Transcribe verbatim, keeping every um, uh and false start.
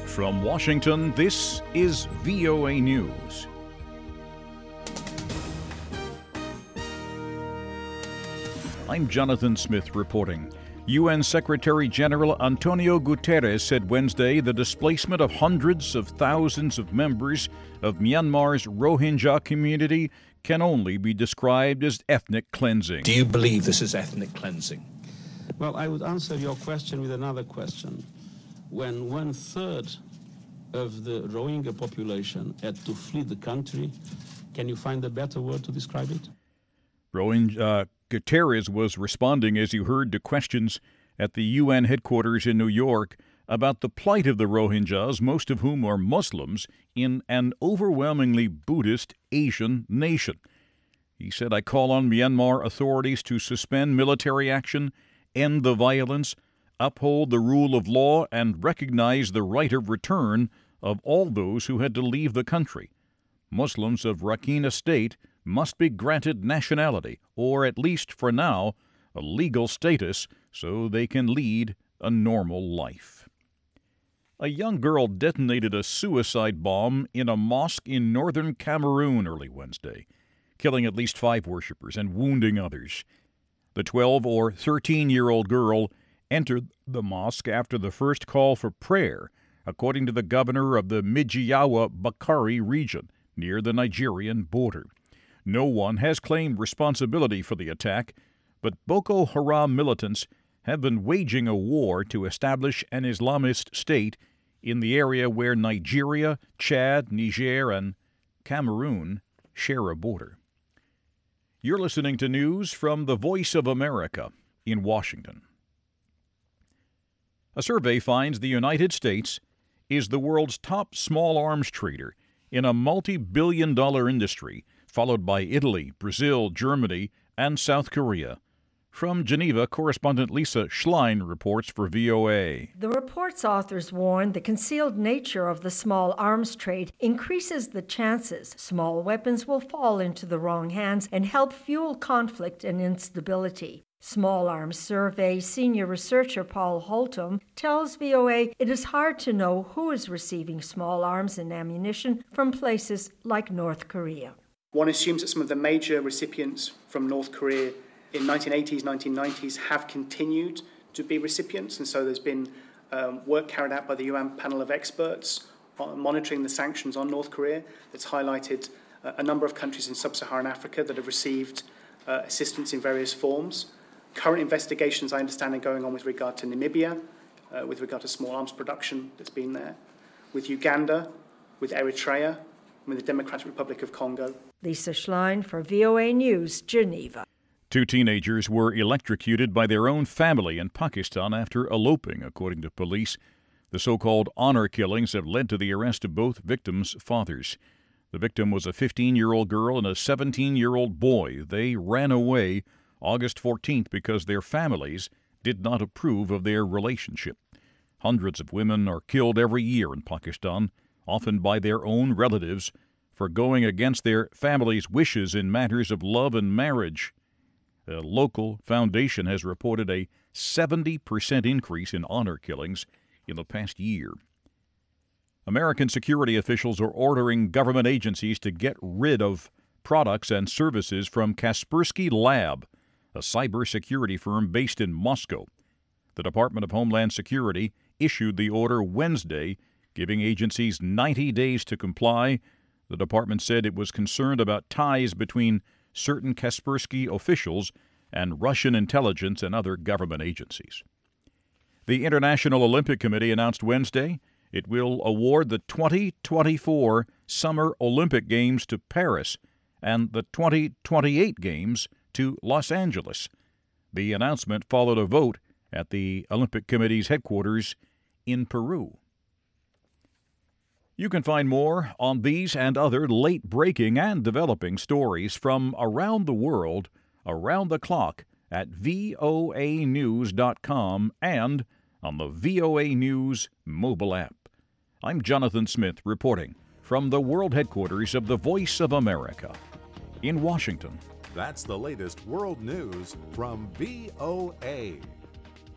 From Washington, this is V O A News. I'm Jonathan Smith reporting. U N Secretary-General Antonio Guterres said Wednesday the displacement of hundreds of thousands of members of Myanmar's Rohingya community can only be described as ethnic cleansing. Do you believe this is ethnic cleansing? Well, I would answer your question with another question. When one-third of the Rohingya population had to flee the country, can you find a better word to describe it? Rohingya, uh, Guterres was responding, as you heard, to questions at the U N headquarters in New York about the plight of the Rohingyas, most of whom are Muslims, in an overwhelmingly Buddhist Asian nation. He said, I call on Myanmar authorities to suspend military action, end the violence, uphold the rule of law, and recognize the right of return of all those who had to leave the country. Muslims of Rakhine State must be granted nationality, or at least for now, a legal status so they can lead a normal life. A young girl detonated a suicide bomb in a mosque in northern Cameroon early Wednesday, killing at least five worshippers and wounding others. The twelve- or thirteen-year-old girl entered the mosque after the first call for prayer, according to the governor of the Mijiawa Bakari region, near the Nigerian border. No one has claimed responsibility for the attack, but Boko Haram militants have been waging a war to establish an Islamist state in the area where Nigeria, Chad, Niger, and Cameroon share a border. You're listening to news from the Voice of America in Washington. A survey finds the United States is the world's top small arms trader in a multi-billion dollar industry, followed by Italy, Brazil, Germany, and South Korea. From Geneva, correspondent Lisa Schlein reports for V O A. The report's authors warn the concealed nature of the small arms trade increases the chances small weapons will fall into the wrong hands and help fuel conflict and instability. Small Arms Survey senior researcher Paul Holtum tells V O A it is hard to know who is receiving small arms and ammunition from places like North Korea. One assumes that some of the major recipients from North Korea in nineteen eighties, nineteen nineties have continued to be recipients, and so there's been um, work carried out by the U N panel of experts on monitoring the sanctions on North Korea that's highlighted uh, a number of countries in sub-Saharan Africa that have received uh, assistance in various forms. Current investigations, I understand, are going on with regard to Namibia, uh, with regard to small arms production that's been there, with Uganda, with Eritrea, and with the Democratic Republic of Congo. Lisa Schlein for V O A News, Geneva. Two teenagers were electrocuted by their own family in Pakistan after eloping, according to police. The so-called honor killings have led to the arrest of both victims' fathers. The victim was a fifteen-year-old girl and a seventeen-year-old boy. They ran away August fourteenth because their families did not approve of their relationship. Hundreds of women are killed every year in Pakistan, often by their own relatives, for going against their families' wishes in matters of love and marriage. A local foundation has reported a seventy percent increase in honor killings in the past year. American security officials are ordering government agencies to get rid of products and services from Kaspersky Lab, a cybersecurity firm based in Moscow. The Department of Homeland Security issued the order Wednesday, giving agencies ninety days to comply. The department said it was concerned about ties between certain Kaspersky officials and Russian intelligence and other government agencies. The International Olympic Committee announced Wednesday it will award the twenty twenty-four Summer Olympic Games to Paris and the twenty twenty-eight Games to Los Angeles. The announcement followed a vote at the Olympic Committee's headquarters in Peru. You can find more on these and other late-breaking and developing stories from around the world, around the clock, at V O A news dot com and on the V O A News mobile app. I'm Jonathan Smith reporting from the world headquarters of the Voice of America in Washington. That's the latest world news from V O A.